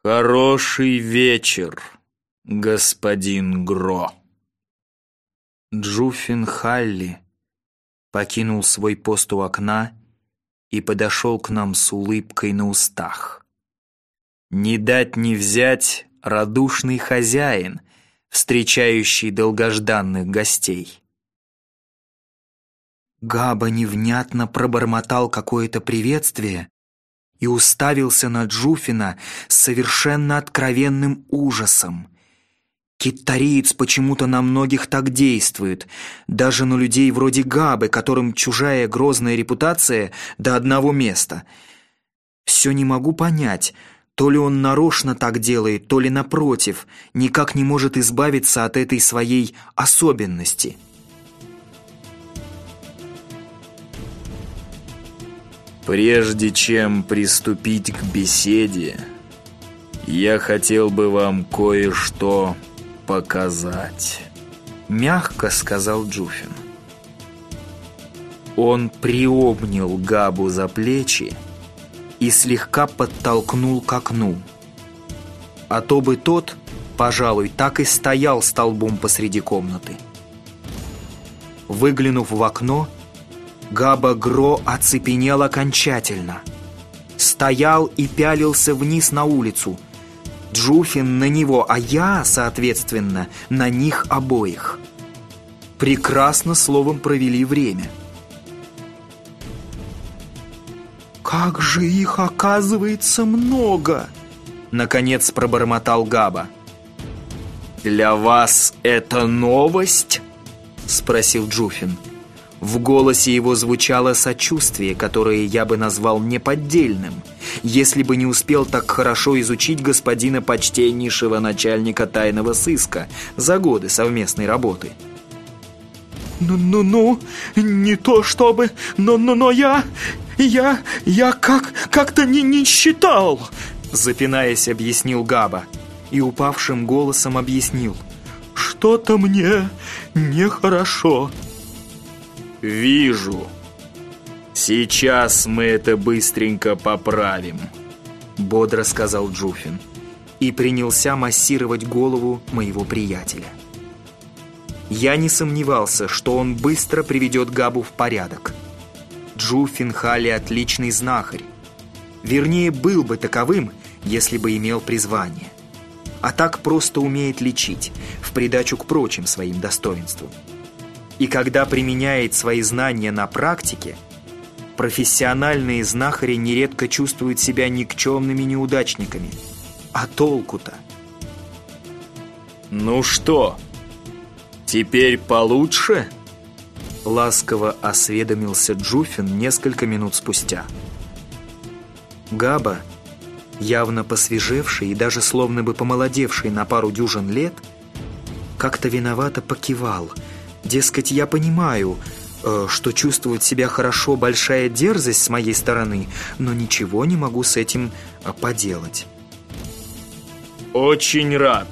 Хороший вечер, господин Гро. Джуффин Халли покинул свой пост у окна и подошел к нам с улыбкой на устах. Не дать не взять радушный хозяин, встречающий долгожданных гостей. Габа невнятно пробормотал какое-то приветствие и уставился на Джуффина с совершенно откровенным ужасом. Китариец почему-то на многих так действует, даже на людей вроде Габы, которым чужая грозная репутация до одного места. Все не могу понять, то ли он нарочно так делает, то ли напротив, никак не может избавиться от этой своей особенности. Прежде чем приступить к беседе, я хотел бы вам кое-что показать, мягко сказал Джуффин. Он приобнял Габу за плечи и слегка подтолкнул к окну. А то бы тот, пожалуй, так и стоял столбом посреди комнаты. Выглянув в окно, Габа Гро оцепенел окончательно. Стоял и пялился вниз на улицу. Джуффин на него, а я, соответственно, на них обоих. Прекрасно словом провели время. «Как же их, оказывается, много!» Наконец пробормотал Габа. «Для вас это новость?» Спросил Джуффин. В голосе его звучало сочувствие, которое я бы назвал неподдельным, если бы не успел так хорошо изучить господина почтеннейшего начальника тайного сыска за годы совместной работы. Ну, не то чтобы, но я как-то не считал, запинаясь, объяснил Габа и упавшим голосом объяснил. Что-то мне нехорошо. «Вижу. Сейчас мы это быстренько поправим», — бодро сказал Джуффин и принялся массировать голову моего приятеля. Я не сомневался, что он быстро приведет Габу в порядок. Джуффин Халли отличный знахарь. Вернее, был бы таковым, если бы имел призвание. А так просто умеет лечить, в придачу к прочим своим достоинствам. И когда применяет свои знания на практике, профессиональные знахари нередко чувствуют себя никчемными неудачниками. А толку-то? «Ну что, теперь получше?» Ласково осведомился Джуффин несколько минут спустя. Габа, явно посвежевший и даже словно бы помолодевший на пару дюжин лет, как-то виновато покивал. Дескать, я понимаю, что чувствовать себя хорошо большая дерзость с моей стороны, но ничего не могу с этим поделать. «Очень рад.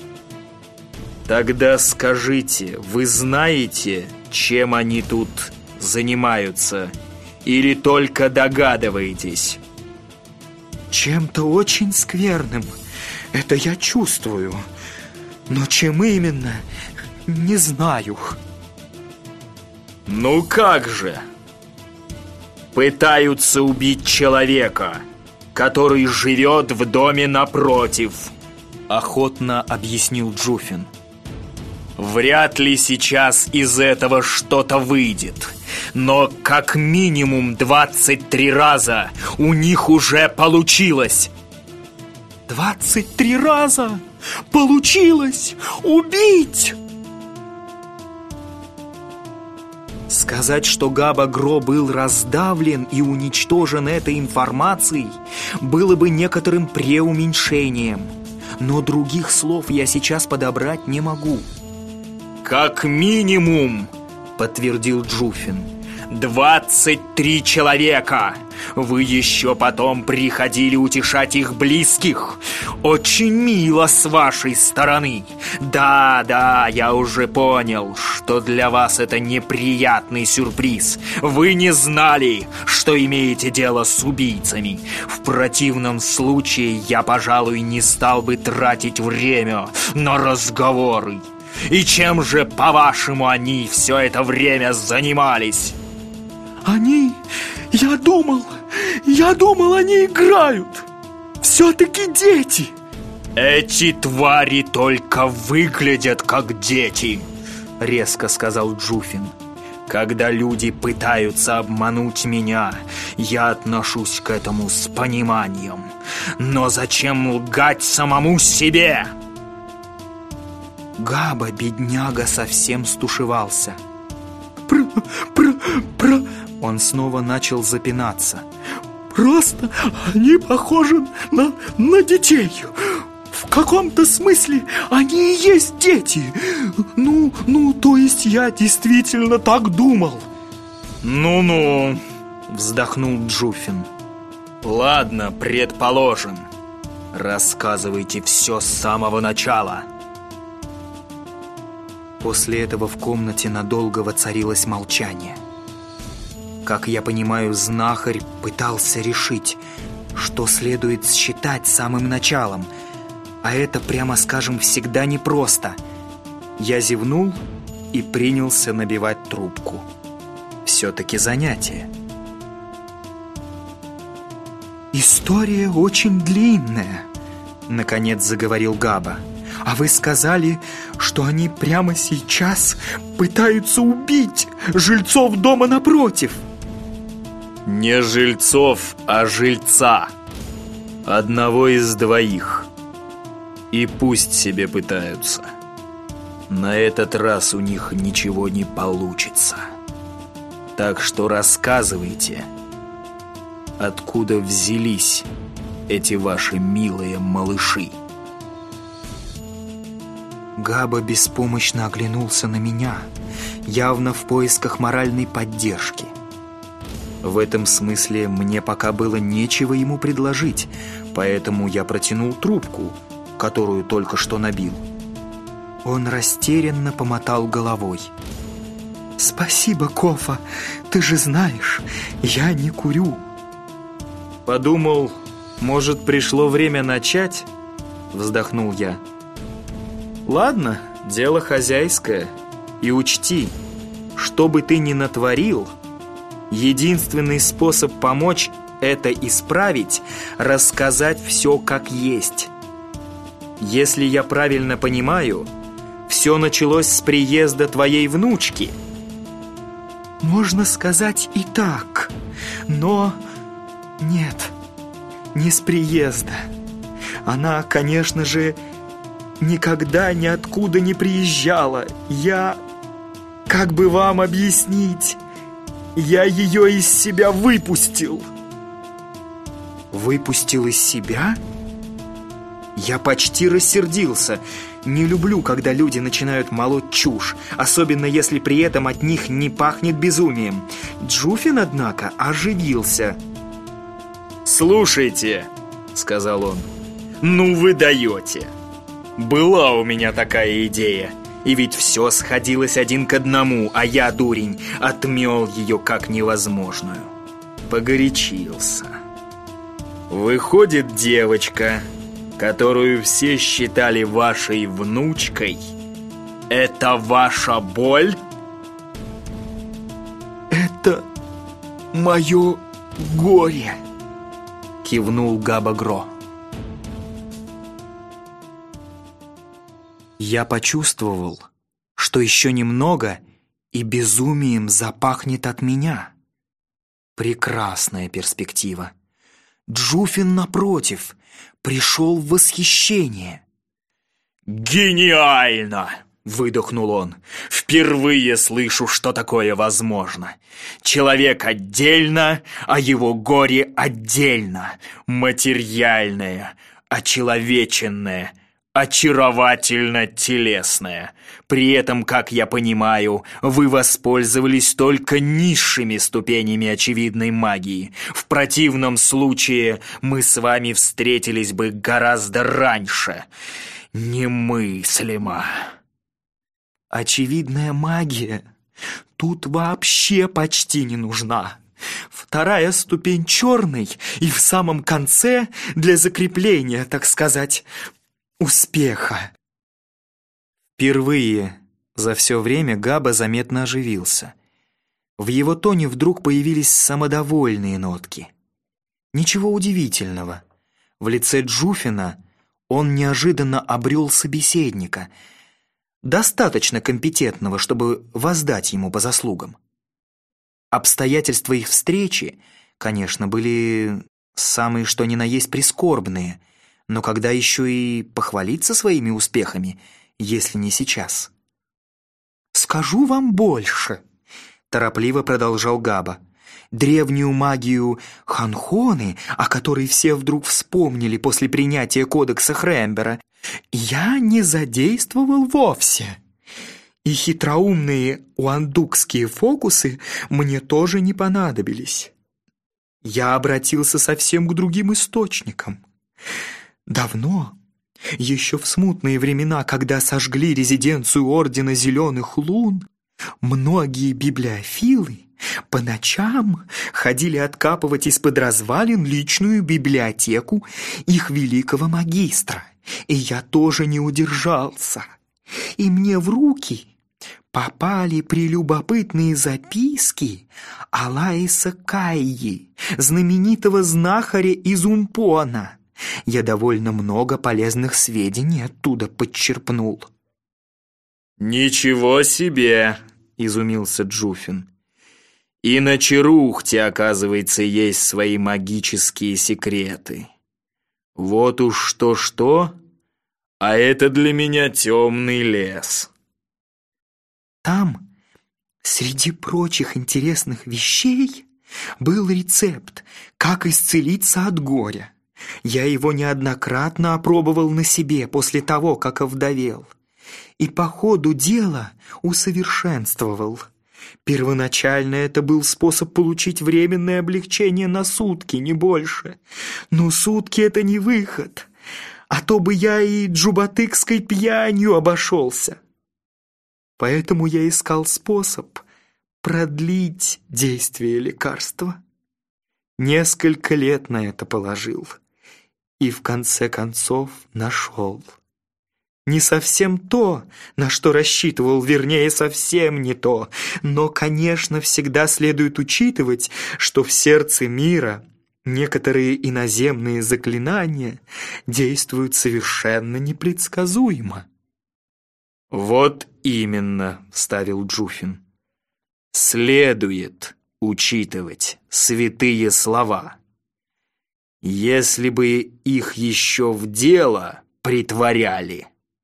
Тогда скажите, вы знаете, чем они тут занимаются, или только догадываетесь?» «Чем-то очень скверным. Это я чувствую. Но чем именно, не знаю». «Ну как же? Пытаются убить человека, который живет в доме напротив», — охотно объяснил Джуффин. «Вряд ли сейчас из этого что-то выйдет, но как минимум 23 раза у них уже получилось». 23 раза? Получилось убить? Сказать, что Габа Гро был раздавлен и уничтожен этой информацией, было бы некоторым преуменьшением. Но других слов я сейчас подобрать не могу. «Как минимум», — подтвердил Джуффин, 23 человека, Вы еще потом приходили утешать их близких. Очень мило с вашей стороны. Да, я уже понял, что для вас это неприятный сюрприз. Вы не знали, что имеете дело с убийцами. В противном случае я, пожалуй, не стал бы тратить время на разговоры. И чем же, по-вашему, они все это время занимались? Они... Я думал, они играют. Все-таки дети. Эти твари только выглядят как дети, резко сказал Джуфин. Когда люди пытаются обмануть меня, я отношусь к этому с пониманием. Но зачем лгать самому себе? Габа, бедняга, совсем стушевался. Он снова начал запинаться. Просто они похожи на детей. В каком-то смысле они и есть дети. То есть я действительно так думал. Ну-ну, вздохнул Джуфин. Ладно, предположим. Рассказывайте все с самого начала. После этого в комнате надолго воцарилось молчание. Как я понимаю, знахарь пытался решить, что следует считать самым началом, а это, прямо скажем, всегда непросто. Я зевнул и принялся набивать трубку. Все-таки занятие. «История очень длинная», — наконец заговорил Габа. «А вы сказали, что они прямо сейчас пытаются убить жильцов дома напротив». Не жильцов, а жильца. Одного из двоих. И пусть себе пытаются. На этот раз у них ничего не получится. Так что рассказывайте, откуда взялись эти ваши милые малыши. Габа беспомощно оглянулся на меня, явно в поисках моральной поддержки. В этом смысле мне пока было нечего ему предложить, поэтому я протянул трубку, которую только что набил. Он растерянно помотал головой. «Спасибо, Кофа, ты же знаешь, я не курю». «Подумал, может, пришло время начать?» Вздохнул я. «Ладно, дело хозяйское. И учти, что бы ты ни натворил, единственный способ помочь это исправить — рассказать все как есть. Если я правильно понимаю, все началось с приезда твоей внучки». «Можно сказать и так, но нет, не с приезда. Она, конечно же, никогда ниоткуда не приезжала. Как бы вам объяснить, я ее из себя выпустил». «Выпустил из себя?» Я почти рассердился. Не люблю, когда люди начинают молоть чушь, особенно если при этом от них не пахнет безумием. Джуфин, однако, оживился. «Слушайте», — сказал он, — «ну вы даете. Была у меня такая идея, и ведь все сходилось один к одному, а я, дурень, отмел ее как невозможную. Погорячился. Выходит, девочка, которую все считали вашей внучкой, это ваша боль?» «Это мое горе», — кивнул Габа Гро. Я почувствовал, что еще немного, и безумием запахнет от меня. Прекрасная перспектива. Джуфин, напротив, пришел в восхищение. «Гениально!» — выдохнул он. «Впервые слышу, что такое возможно. Человек отдельно, а его горе отдельно. Материальное, очеловеченное, очаровательно телесное. При этом, как я понимаю, вы воспользовались только низшими ступенями очевидной магии. В противном случае мы с вами встретились бы гораздо раньше. Немыслимо. Очевидная магия тут вообще почти не нужна. Вторая ступень черной и в самом конце для закрепления, так сказать, успеха. Впервые за все время Габа заметно оживился. В его тоне вдруг появились самодовольные нотки. Ничего удивительного. В лице Джуфина он неожиданно обрел собеседника, достаточно компетентного, чтобы воздать ему по заслугам. Обстоятельства их встречи, конечно, были самые что ни на есть прискорбные, но когда еще и похвалиться своими успехами, если не сейчас? «Скажу вам больше», — торопливо продолжал Габа. «Древнюю магию Ханхоны, о которой все вдруг вспомнили после принятия кодекса Хрембера, я не задействовал вовсе. И хитроумные уандукские фокусы мне тоже не понадобились. Я обратился совсем к другим источникам. Давно, еще в смутные времена, когда сожгли резиденцию Ордена Зеленых Лун, многие библиофилы по ночам ходили откапывать из-под развалин личную библиотеку их великого магистра, и я тоже не удержался. И мне в руки попали прелюбопытные записки Алаиса Кайи, знаменитого знахаря из Умпона. Я довольно много полезных сведений оттуда подчерпнул». «Ничего себе!» — изумился Джуфин. «И на Черухте, оказывается, есть свои магические секреты. Вот уж что-что, а это для меня темный лес». Там, среди прочих интересных вещей, был рецепт, как исцелиться от горя. Я его неоднократно опробовал на себе после того, как овдовел, и по ходу дела усовершенствовал. Первоначально это был способ получить временное облегчение на сутки, не больше. Но сутки — это не выход, а то бы я и джубатыкской пьянью обошелся. Поэтому я искал способ продлить действие лекарства. Несколько лет на это положил и в конце концов нашел. Не совсем то, на что рассчитывал, вернее, совсем не то, но, конечно, всегда следует учитывать, что в сердце мира некоторые иноземные заклинания действуют совершенно непредсказуемо. «Вот именно», — вставил Джуфин. «Следует учитывать святые слова. Если бы их еще в дело притворяли».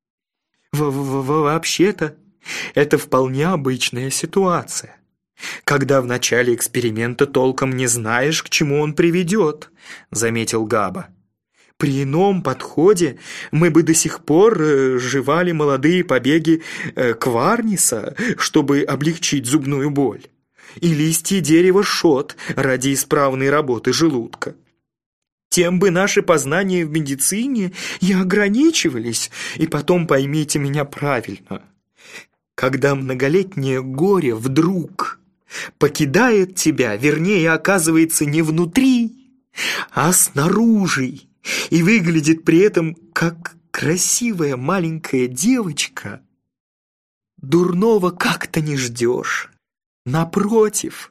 Вообще-то, это вполне обычная ситуация, когда в начале эксперимента толком не знаешь, к чему он приведет, заметил Габа. При ином подходе мы бы до сих пор жевали молодые побеги кварниса, чтобы облегчить зубную боль, и листья дерева шот ради исправной работы желудка. Тем бы наши познания в медицине и ограничивались. И потом поймите меня правильно. Когда многолетнее горе вдруг покидает тебя, вернее, оказывается не внутри, а снаружи, и выглядит при этом как красивая маленькая девочка, дурного как-то не ждешь. Напротив,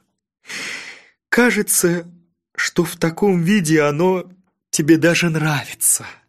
кажется, что в таком виде оно тебе даже нравится.